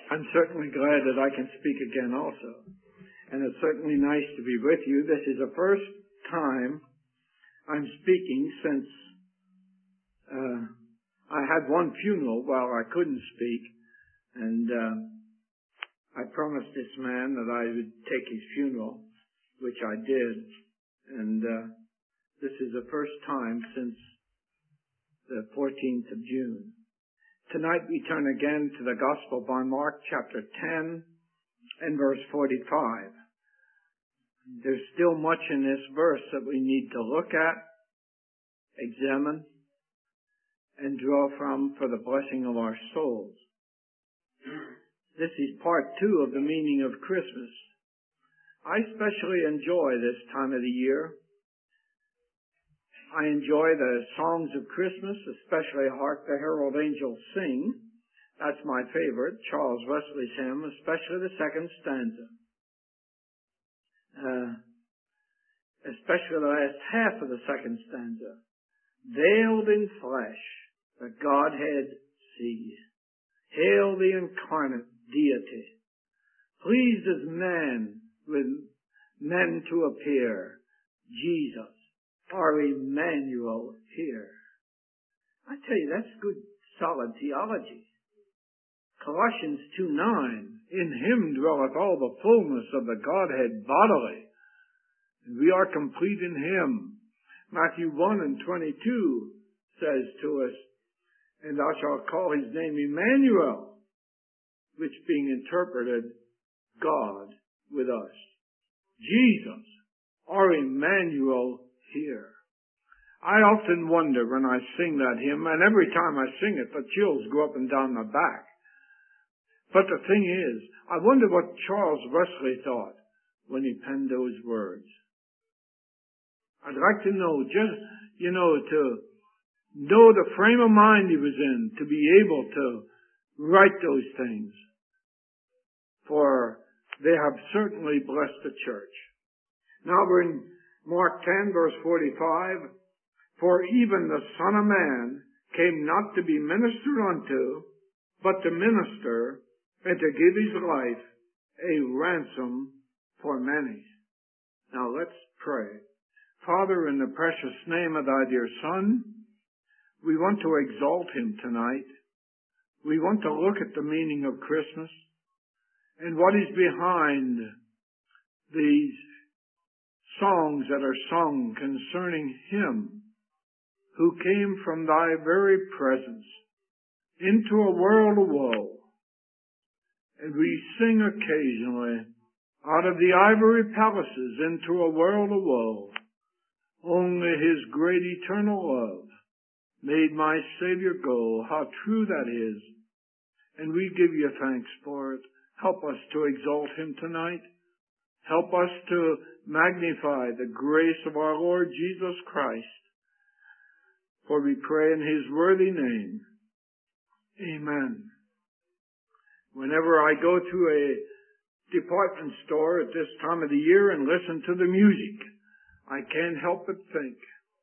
I'm certainly glad that I can speak again also. And it's certainly nice to be with you. This is the first time I'm speaking since I had one funeral while I couldn't speak. And I promised this man that I would take his funeral, which I did. And this is the first time since the 14th of June. Tonight we turn again to the Gospel by Mark chapter 10 and verse 45. There's still much in this verse that we need to look at, examine, and draw from for the blessing of our souls. This is part 2 of the meaning of Christmas. I especially enjoy this time of the year. I enjoy the songs of Christmas, especially Hark the Herald Angels Sing. That's my favorite, Charles Wesley's hymn, especially the second stanza. Especially the last half of the second stanza. Veiled in flesh, the Godhead sees. Hail the incarnate deity. Pleased as man with men to appear. Jesus, our Emmanuel here. I tell you, that's good, solid theology. Colossians 2:9, in him dwelleth all the fullness of the Godhead bodily, and we are complete in him. Matthew 1:22 says to us, and thou shalt call his name Emmanuel, which being interpreted, God with us. Jesus, our Emmanuel here. I often wonder when I sing that hymn, and every time I sing it, the chills go up and down my back. But the thing is, I wonder what Charles Wesley thought when he penned those words. I'd like to know, just, to know the frame of mind he was in, to be able to write those things. For they have certainly blessed the church. Now we're in Mark 10, verse 45. For even the Son of Man came not to be ministered unto, but to minister and to give his life a ransom for many. Now let's pray. Father, in the precious name of thy dear Son, we want to exalt him tonight. We want to look at the meaning of Christmas and what is behind these songs that are sung concerning him who came from thy very presence into a world of woe. And we sing occasionally, out of the ivory palaces into a world of woe, only his great eternal love made my Savior go. How true that is. And we give you thanks for it. Help us to exalt him tonight. Help us to magnify the grace of our Lord Jesus Christ. For we pray in his worthy name. Amen. Whenever I go to a department store at this time of the year and listen to the music, I can't help but think,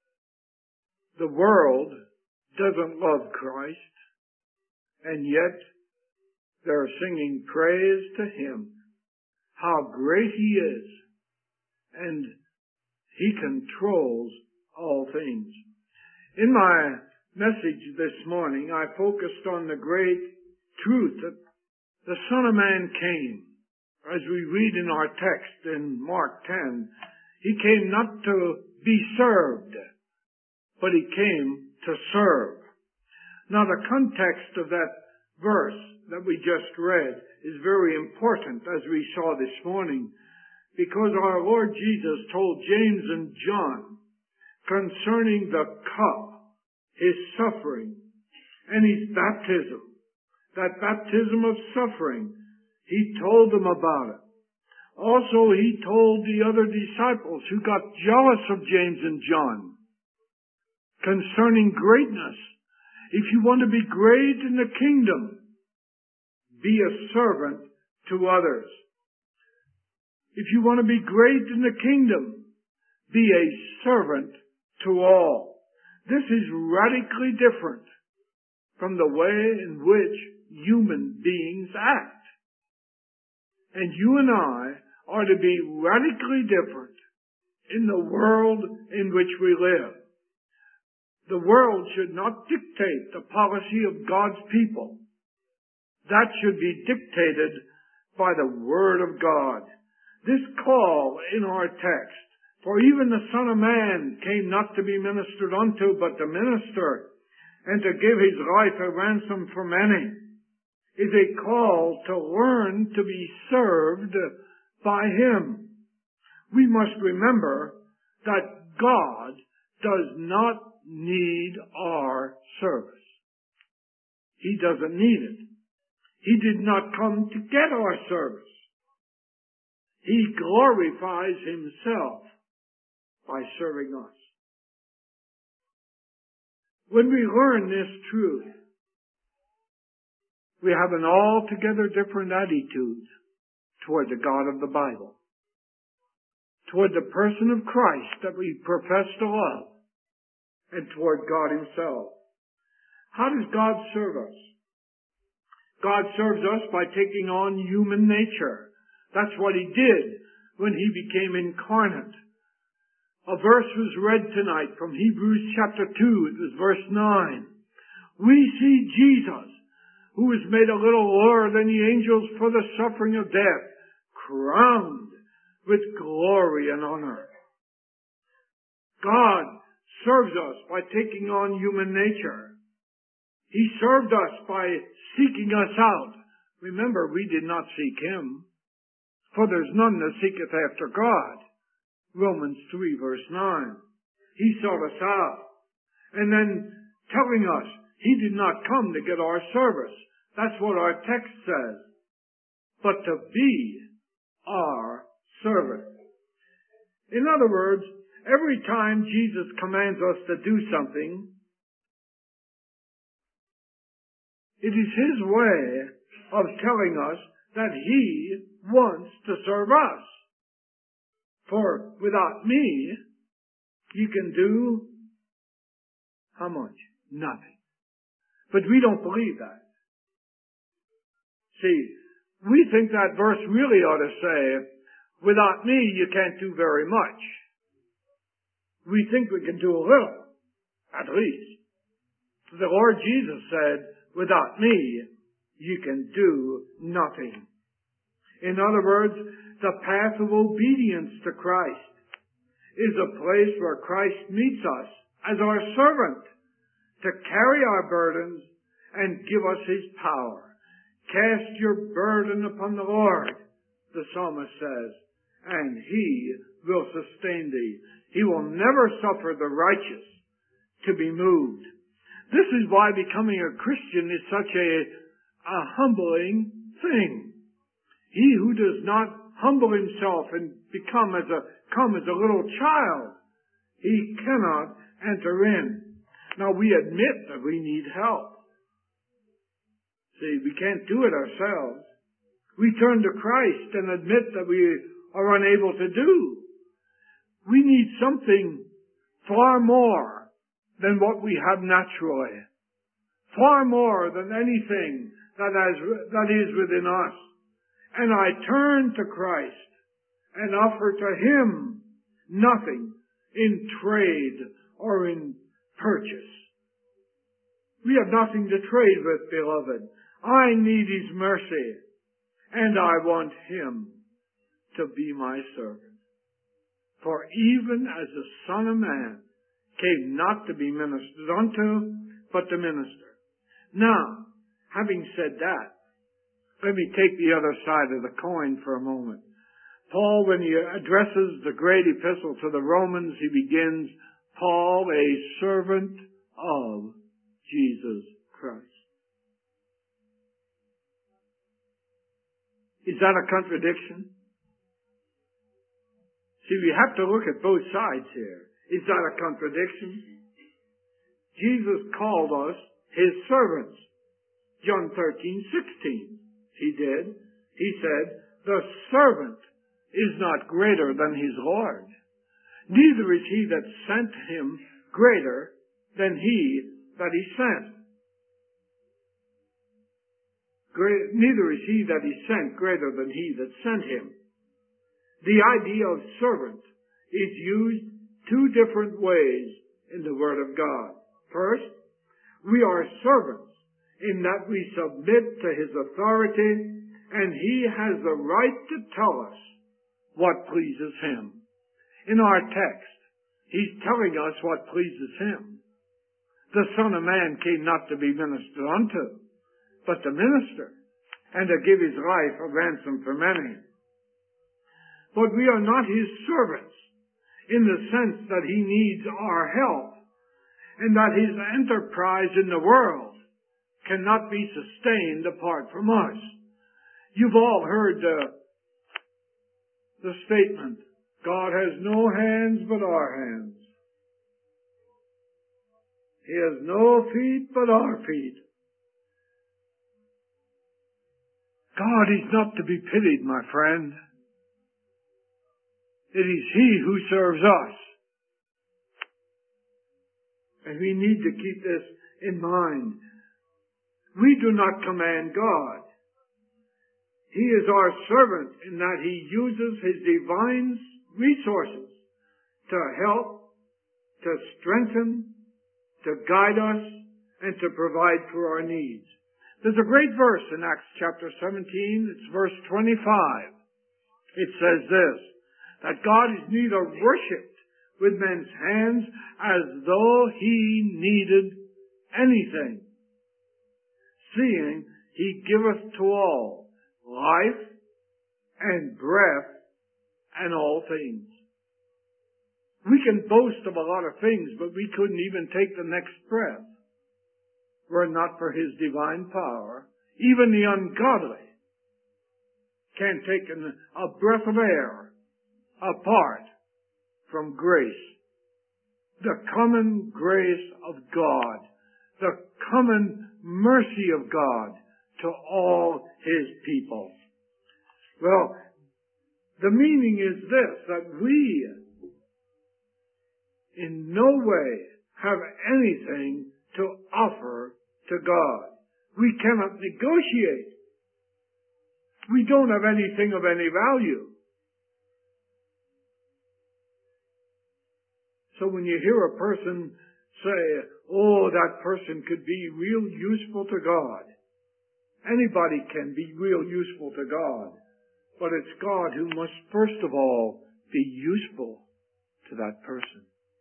the world doesn't love Christ, and yet they're singing praise to him. How great he is, and he controls all things. In my message this morning, I focused on the great truth that the Son of Man came. As we read in our text in Mark 10, he came not to be served, but he came to serve. Now the context of that verse that we just read is very important, as we saw this morning, because our Lord Jesus told James and John concerning the cup, his suffering, and his baptism. That baptism of suffering, he told them about it. Also, he told the other disciples who got jealous of James and John concerning greatness. If you want to be great in the kingdom, be a servant to others. If you want to be great in the kingdom, be a servant to all. This is radically different from the way in which human beings act. and you and I are to be radically different in the world in which we live. The world should not dictate the policy of God's people. That should be dictated by the Word of God. This call in our text, for even the Son of Man came not to be ministered unto, but to minister, and to give his life a ransom for many, is a call to learn to be served by him. We must remember that God does not need our service. He doesn't need it. He did not come to get our service. He glorifies himself by serving us. When we learn this truth, we have an altogether different attitude toward the God of the Bible, toward the person of Christ that we profess to love, and toward God himself. How does God serve us? God serves us by taking on human nature. That's what he did when he became incarnate. A verse was read tonight from Hebrews chapter 2. It was verse 9. We see Jesus, who was made a little lower than the angels for the suffering of death, crowned with glory and honor. God serves us by taking on human nature. He served us by seeking us out. Remember, we did not seek him, for there's none that seeketh after God. Romans 3 verse 9. He sought us out. And then telling us he did not come to get our service. That's what our text says. But to be our servant. In other words, every time Jesus commands us to do something, it is his way of telling us that he wants to serve us. For without me, you can do how much? Nothing. But we don't believe that. See, we think that verse really ought to say, without me, you can't do very much. We think we can do a little, at least. The Lord Jesus said, without me, you can do nothing. In other words, the path of obedience to Christ is a place where Christ meets us as our servant to carry our burdens and give us his power. Cast your burden upon the Lord, the psalmist says, and he will sustain thee. He will never suffer the righteous to be moved. This is why becoming a Christian is such a humbling thing. He who does not humble himself and come as a little child, he cannot enter in. Now we admit that we need help. See, we can't do it ourselves. We turn to Christ and admit that we are unable to do. We need something far more than what we have naturally. Far more than anything that is within us. And I turn to Christ and offer to him nothing in trade or in purchase. We have nothing to trade with, beloved. I need his mercy, and I want him to be my servant. For even as the Son of Man came not to be ministered unto, but to minister. Now, having said that, let me take the other side of the coin for a moment. Paul, when he addresses the great epistle to the Romans, he begins, Paul, a servant of Jesus Christ. Is that a contradiction? See, we have to look at both sides here. Is that a contradiction? Jesus called us his servants. John 13:16. He did. He said, the servant is not greater than his Lord. Neither is he that sent him greater than he that he sent. neither is he that is sent greater than he that sent him. The idea of servant is used two different ways in the Word of God. First, we are servants in that we submit to his authority, and he has the right to tell us what pleases him. In our text, he's telling us what pleases him. The Son of Man came not to be ministered unto, but to minister, and to give his life a ransom for many. But we are not his servants, in the sense that he needs our help, and that his enterprise in the world cannot be sustained apart from us. You've all heard the statement, God has no hands but our hands. He has no feet but our feet. God is not to be pitied, my friend. It is he who serves us. And we need to keep this in mind. We do not command God. He is our servant in that he uses his divine resources to help, to strengthen, to guide us, and to provide for our needs. There's a great verse in Acts chapter 17. It's verse 25. It says this, that God is neither worshipped with men's hands as though he needed anything, seeing he giveth to all life and breath and all things. We can boast of a lot of things, but we couldn't even take the next breath were it not for his divine power. Even the ungodly can't take a breath of air apart from grace. The common grace of God, the common mercy of God to all his people. Well, the meaning is this, that we in no way have anything to offer to God. We cannot negotiate. We don't have anything of any value. So when you hear a person say, oh, that person could be real useful to God. Anybody can be real useful to God. But it's God who must first of all be useful to that person.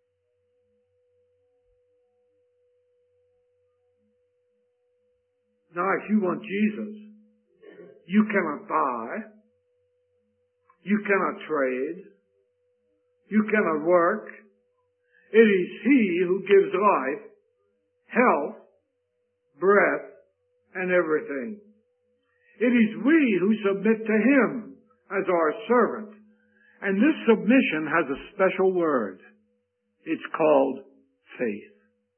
Now, if you want Jesus, you cannot buy, you cannot trade, you cannot work. It is he who gives life, health, breath, and everything. It is we who submit to him as our servant. And this submission has a special word. It's called faith.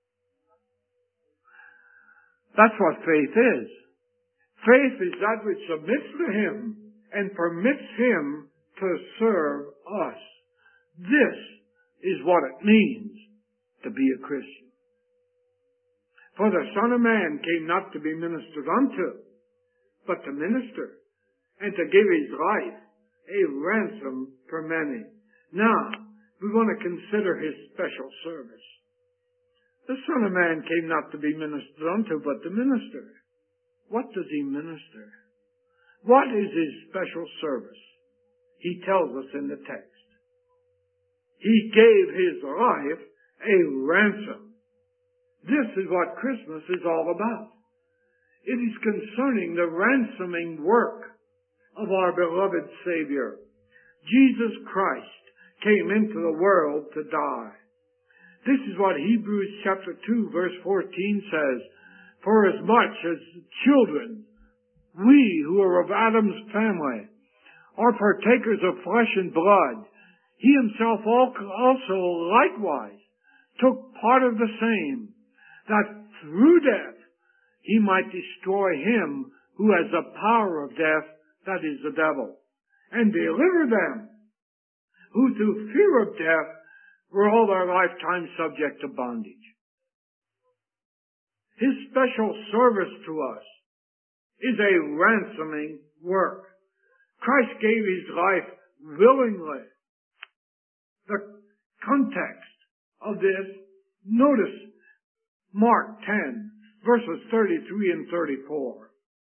That's what faith is. Faith is that which submits to him and permits him to serve us. This is what it means to be a Christian. For the Son of Man came not to be ministered unto, but to minister, and to give his life a ransom for many. Now, we want to consider his special service. The Son of Man came not to be ministered unto, but to minister. What does he minister? What is his special service? He tells us in the text. He gave his life a ransom. This is what Christmas is all about. It is concerning the ransoming work of our beloved Savior. Jesus Christ came into the world to die. This is what Hebrews chapter 2 verse 14 says, for as much as children, we who are of Adam's family, are partakers of flesh and blood, he himself also likewise took part of the same, that through death he might destroy him who has the power of death, that is the devil, and deliver them who through fear of death were all their lifetime subject to bondage. His special service to us is a ransoming work. Christ gave His life willingly. The context of this, notice Mark 10, verses 33 and 34.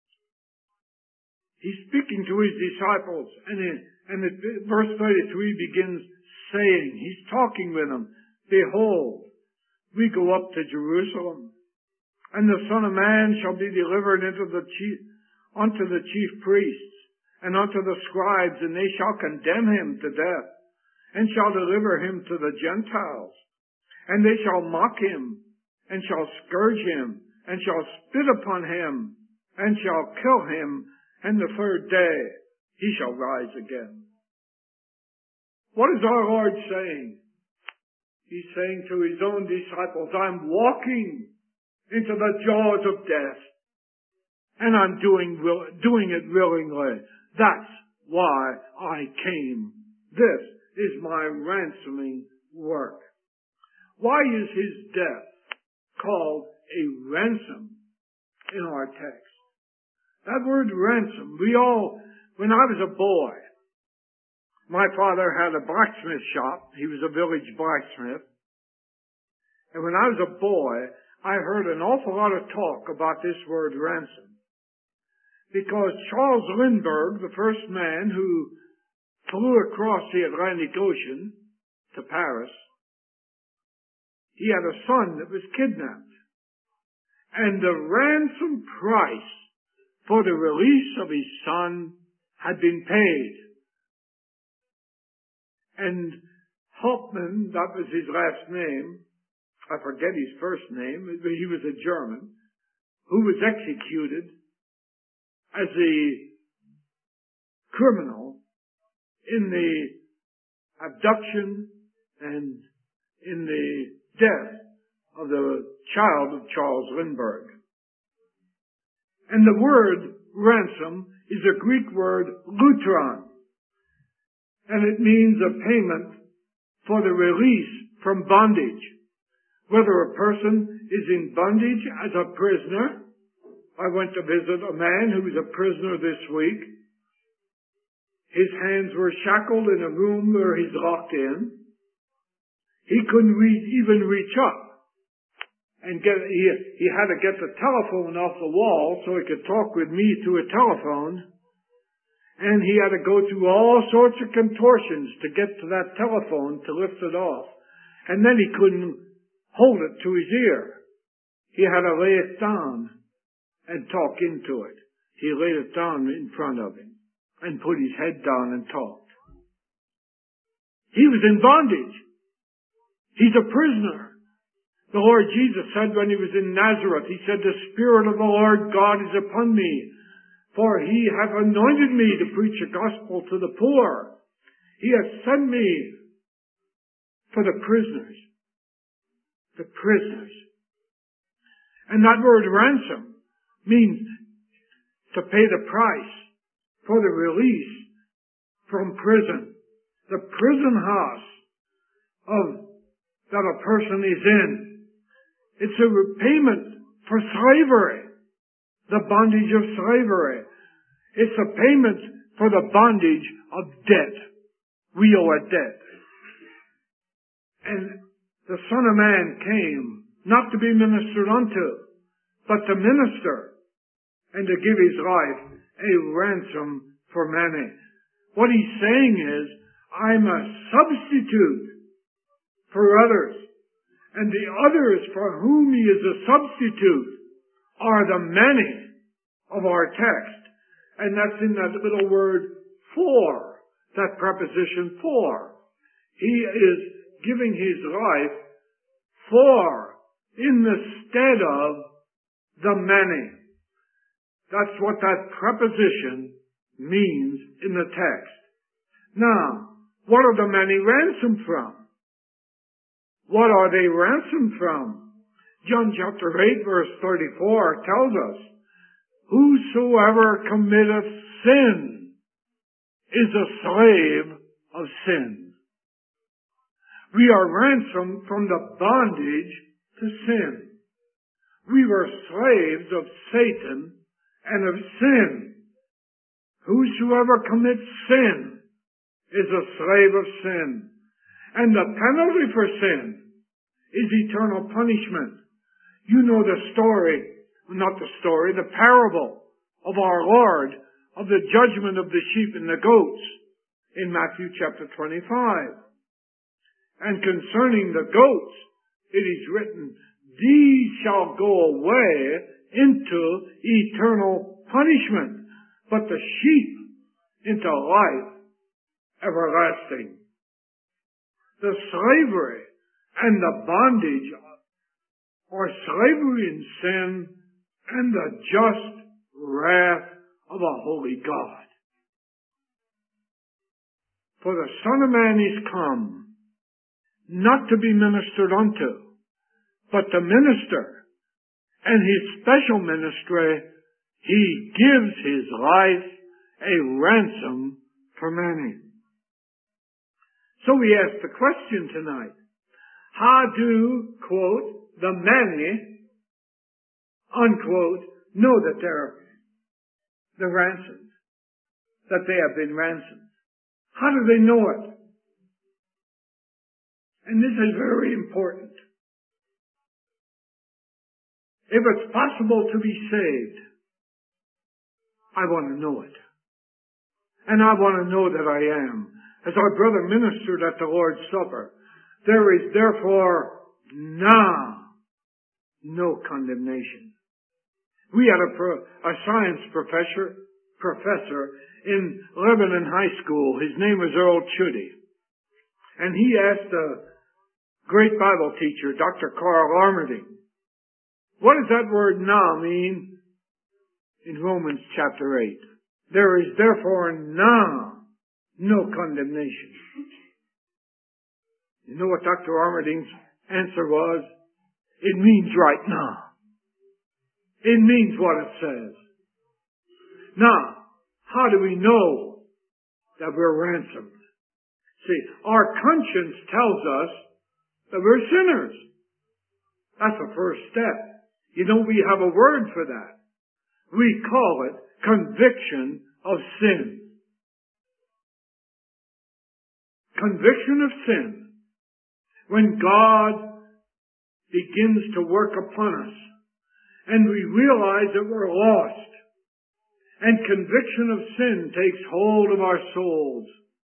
He's speaking to His disciples, and verse 33 begins saying, He's talking with them, "Behold, we go up to Jerusalem, and the Son of Man shall be delivered unto the chief priests, and unto the scribes, and they shall condemn Him to death, and shall deliver Him to the Gentiles. And they shall mock Him, and shall scourge Him, and shall spit upon Him, and shall kill Him, and the third day He shall rise again." What is our Lord saying? He's saying to His own disciples, I'm walking into the jaws of death, and I'm doing it willingly. That's why I came. This is my ransoming work. Why is His death called a ransom in our text? That word ransom, when I was a boy, my father had a blacksmith shop. He was a village blacksmith. And when I was a boy, I heard an awful lot of talk about this word ransom. Because Charles Lindbergh, the first man who flew across the Atlantic Ocean to Paris, he had a son that was kidnapped. And the ransom price for the release of his son had been paid. And Hauptmann, that was his last name, I forget his first name, but he was a German, who was executed as a criminal in the abduction and in the death of the child of Charles Lindbergh. And the word ransom is a Greek word lutron, and it means a payment for the release from bondage. Whether a person is in bondage as a prisoner. I went to visit a man who was a prisoner this week. His hands were shackled in a room where he's locked in. He couldn't even reach up. And he had to get the telephone off the wall so he could talk with me through a telephone. And he had to go through all sorts of contortions to get to that telephone to lift it off. And then he couldn't hold it to his ear. He had to lay it down and talk into it. He laid it down in front of him and put his head down and talked. He was in bondage. He's a prisoner. The Lord Jesus said when He was in Nazareth, He said, "The Spirit of the Lord God is upon me, for He hath anointed me to preach the gospel to the poor. He hath sent me for the prisoners." The prisoners. And that word ransom means to pay the price for the release from prison. The prison house that a person is in. It's a repayment for slavery. The bondage of slavery. It's a payment for the bondage of debt. We owe a debt. And the Son of Man came not to be ministered unto, but to minister and to give His life a ransom for many. What He's saying is, I'm a substitute for others. And the others for whom He is a substitute are the many of our text. And that's in that little word for, that preposition for. He is giving His life for, in the stead of, the many. That's what that preposition means in the text. Now, what are the many ransomed from? What are they ransomed from? John chapter 8 verse 34 tells us, "Whosoever committeth sin is a slave of sin." We are ransomed from the bondage to sin. We were slaves of Satan and of sin. Whosoever commits sin is a slave of sin. And the penalty for sin is eternal punishment. You know the parable of our Lord of the judgment of the sheep and the goats in Matthew chapter 25. And concerning the goats, it is written, these shall go away into eternal punishment, but the sheep into life everlasting. The slavery and the bondage are slavery in sin and the just wrath of a holy God. For the Son of Man is come, not to be ministered unto, but to minister. And his special ministry, he gives his life a ransom for many. So we ask the question tonight, how do, quote, the many, unquote, know that they're the ransomed, that they have been ransomed? How do they know it? And this is very important. If it's possible to be saved, I want to know it. And I want to know that I am. As our brother ministered at the Lord's Supper, there is therefore now no condemnation. We had a science professor in Lebanon High School. His name was Earl Chudy. And he asked a great Bible teacher, Dr. Carl Armerding, what does that word now mean in Romans chapter 8? There is therefore now no condemnation. You know what Dr. Armerding's answer was? It means right now. It means what it says. Now, how do we know that we're ransomed? See, our conscience tells us that we're sinners. That's the first step. You know, we have a word for that. We call it conviction of sin. Conviction of sin. When God begins to work upon us and we realize that we're lost and conviction of sin takes hold of our souls,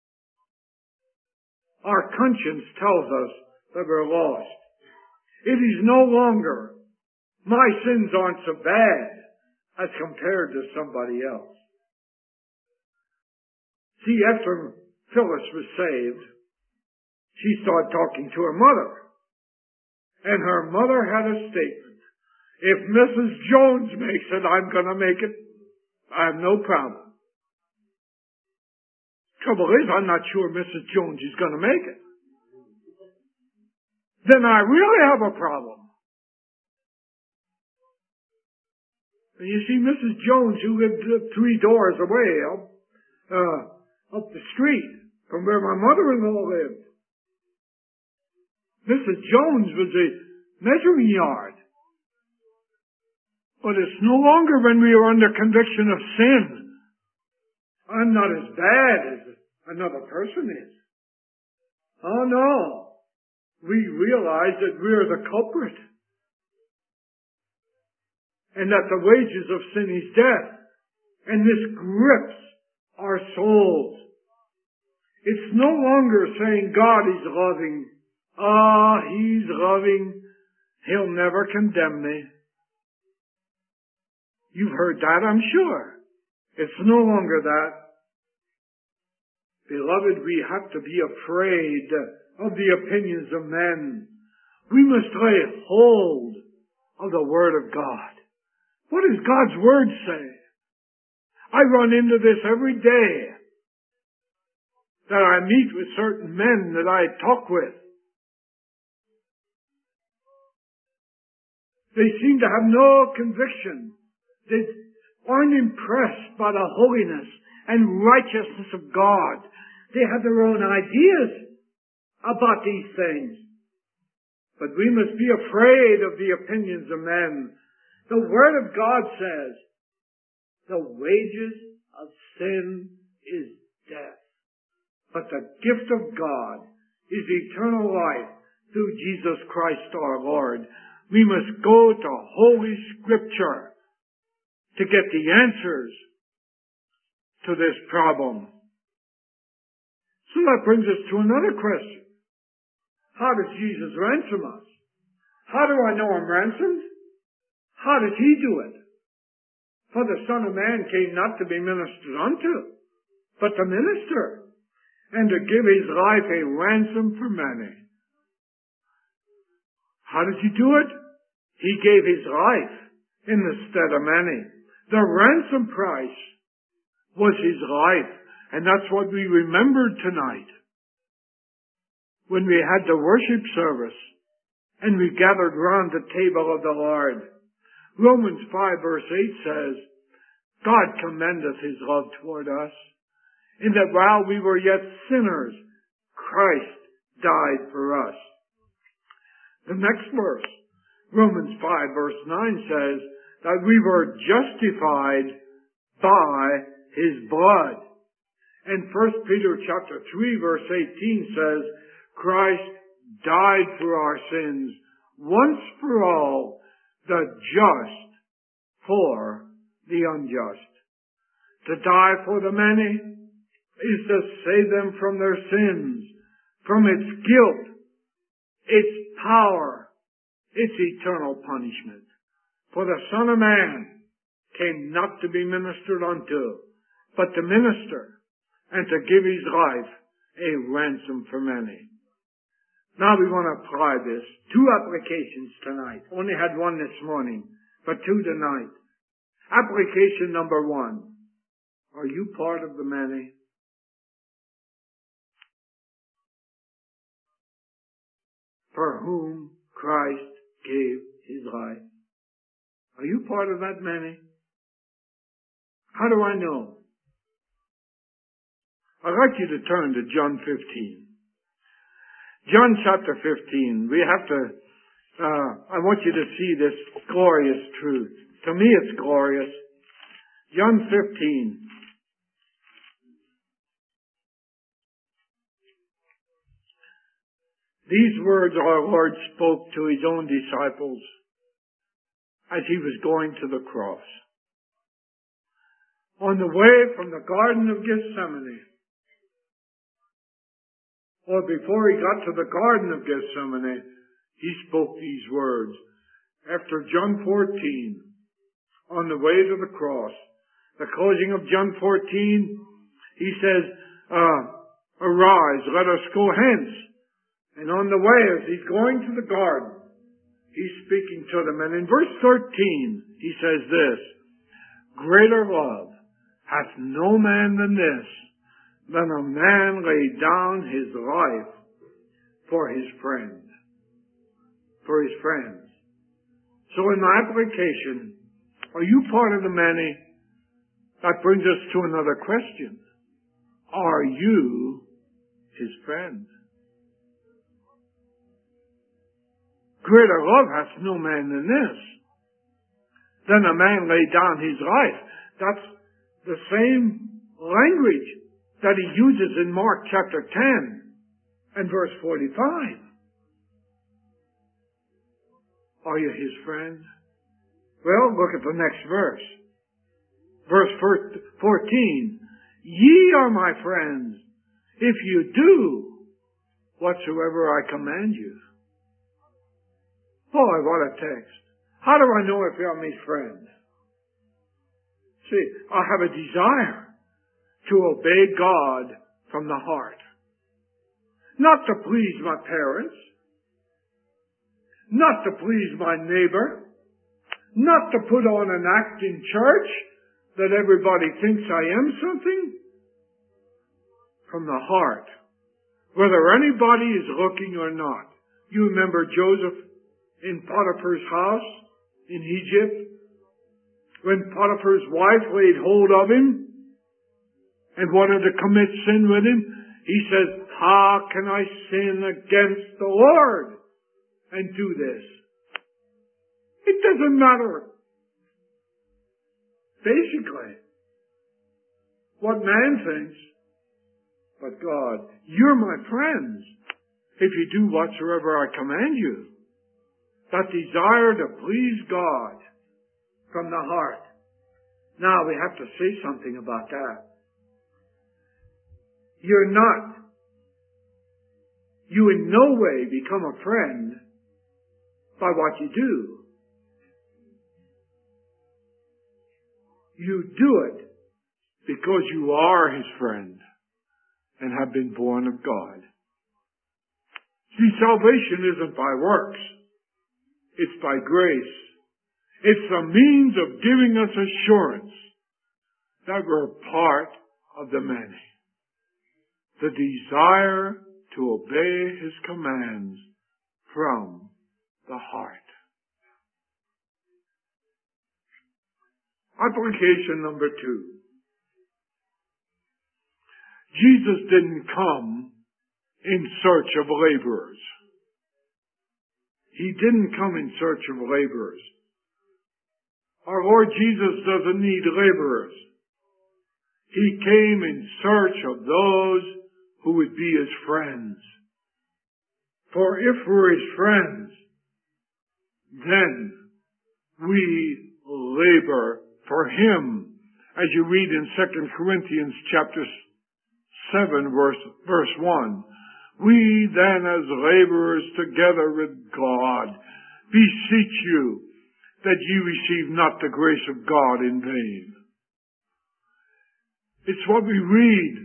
our conscience tells us that we're lost. It is no longer, my sins aren't so bad as compared to somebody else. See, after Phyllis was saved, she started talking to her mother. And her mother had a statement. If Mrs. Jones makes it, I'm going to make it. I have no problem. Trouble is, I'm not sure Mrs. Jones is going to make it. Then I really have a problem. And you see, Mrs. Jones, who lived 3 doors away up the street from where my mother-in-law lived, Mrs. Jones was a measuring yard. But it's no longer when we are under conviction of sin. I'm not as bad as another person is. Oh no. We realize that we're the culprit. And that the wages of sin is death. And this grips our souls. It's no longer saying God is loving. He's loving. He'll never condemn me. You've heard that, I'm sure. It's no longer that. Beloved, we have to be afraid of the opinions of men. We must lay hold of the Word of God. What does God's Word say? I run into this every day. That I meet with certain men that I talk with. They seem to have no conviction. They aren't impressed by the holiness and righteousness of God. They have their own ideas about these things. But we must be afraid of the opinions of men. The Word of God says, The wages of sin is death. But the gift of God is eternal life through Jesus Christ our Lord. We must go to Holy Scripture to get the answers to this problem. So that brings us to another question. How does Jesus ransom us? How do I know I'm ransomed? How does He do it? For the Son of Man came not to be ministered unto, but to minister, and to give His life a ransom for many. How did He do it? He gave His life in the stead of many. The ransom price was His life, and that's what we remembered tonight when we had the worship service and we gathered round the table of the Lord. Romans 5 verse 8 says, God commendeth His love toward us, in that while we were yet sinners, Christ died for us. The next verse, Romans 5 verse 9 says that we were justified by His blood. And 1 Peter chapter 3 verse 18 says, Christ died for our sins once for all, the just for the unjust. To die for the many is to save them from their sins, from its guilt, its power, its eternal punishment. For the Son of Man came not to be ministered unto, but to minister and to give His life a ransom for many. Now we want to apply this. 2 applications tonight. Only had 1 this morning, but 2 tonight. Application number 1. Are you part of the many? For whom Christ gave His life. Are you part of that many? How do I know? I'd like you to turn to John 15. John chapter 15. We have to, I want you to see this glorious truth. To me it's glorious. John 15. These words our Lord spoke to His own disciples as He was going to the cross. On the way from the Garden of Gethsemane, or before He got to the Garden of Gethsemane, He spoke these words. After John 14, on the way to the cross, the closing of John 14, He says, arise, let us go hence. And on the way, as He's going to the garden, He's speaking to them. And in verse 13, He says this, greater love hath no man than this, than a man lay down his life for his friend. For his friends. So in my application, are you part of the many? That brings us to another question. Are you His friend? Greater love hath no man than this, than a man lay down his life. That's the same language that He uses in Mark chapter 10 and verse 45. Are you His friend? Well, look at the next verse. Verse 14. Ye are my friends, if you do whatsoever I command you. Boy, what a text. How do I know if you're my friend? See, I have a desire to obey God from the heart. Not to please my parents. Not to please my neighbor. Not to put on an act in church that everybody thinks I am something. From the heart. Whether anybody is looking or not. You remember Joseph in Potiphar's house in Egypt? When Potiphar's wife laid hold of him and wanted to commit sin with him, he says, how can I sin against the Lord and do this? It doesn't matter. Basically, what man thinks, but God, you're my friends if you do whatsoever I command you. That desire to please God from the heart. Now we have to say something about that. You in no way become a friend by what you do. You do it because you are His friend and have been born of God. See, salvation isn't by works. It's by grace. It's the means of giving us assurance that we're part of the many. The desire to obey His commands from the heart. Application number 2. Jesus didn't come in search of laborers. He didn't come in search of laborers. Our Lord Jesus doesn't need laborers. He came in search of those who would be His friends. For if we're His friends, then we labor for Him. As you read in 2 Corinthians chapter 7, verse 1. We then as laborers together with God beseech you that ye receive not the grace of God in vain. It's what we read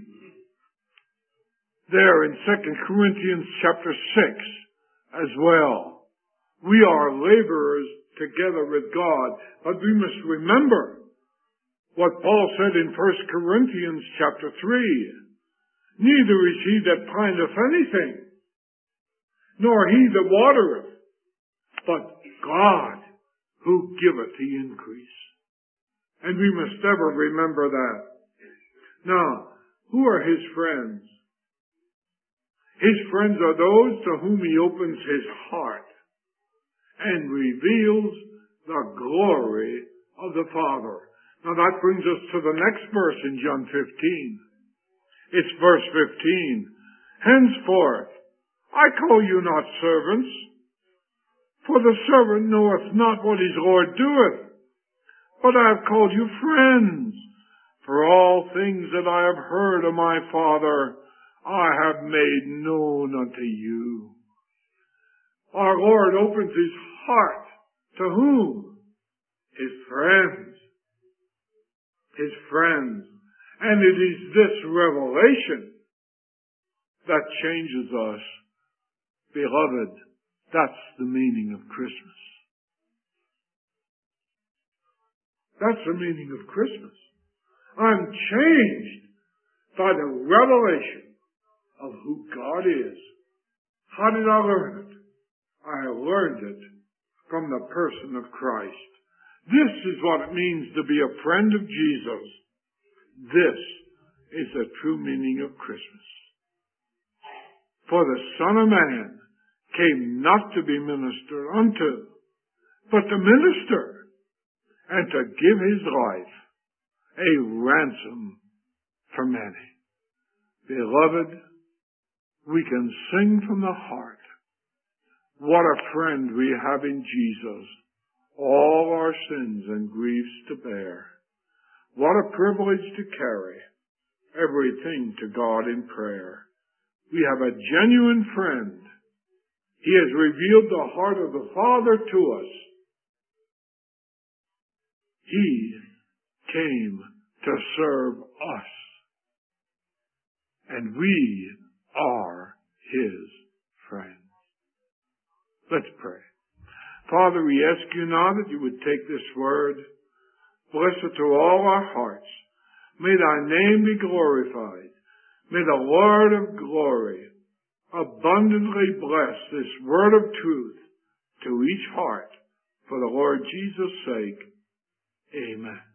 there in 2 Corinthians chapter 6 as well. We are laborers together with God, but we must remember what Paul said in 1 Corinthians chapter 3. Neither is he that planteth anything, nor he that watereth, but God who giveth the increase. And we must ever remember that. Now, who are His friends? His friends are those to whom He opens His heart and reveals the glory of the Father. Now that brings us to the next verse in John 15. It's verse 15. Henceforth, I call you not servants, for the servant knoweth not what his Lord doeth, but I have called you friends. For all things that I have heard of my Father, I have made known unto you. Our Lord opens His heart to whom? His friends. His friends. And it is this revelation that changes us. Beloved, that's the meaning of Christmas. That's the meaning of Christmas. I'm changed by the revelation of who God is. How did I learn it? I learned it from the person of Christ. This is what it means to be a friend of Jesus. This is the true meaning of Christmas. For the Son of Man came not to be ministered unto, but to minister, and to give His life a ransom for many. Beloved, we can sing from the heart. What a friend we have in Jesus, all our sins and griefs to bear. What a privilege to carry everything to God in prayer. We have a genuine friend. He has revealed the heart of the Father to us. He came to serve us. And we are His friends. Let's pray. Father, we ask you now that you would take this word, bless it to all our hearts. May thy name be glorified. May the Lord of glory abundantly bless this word of truth to each heart. For the Lord Jesus' sake, amen.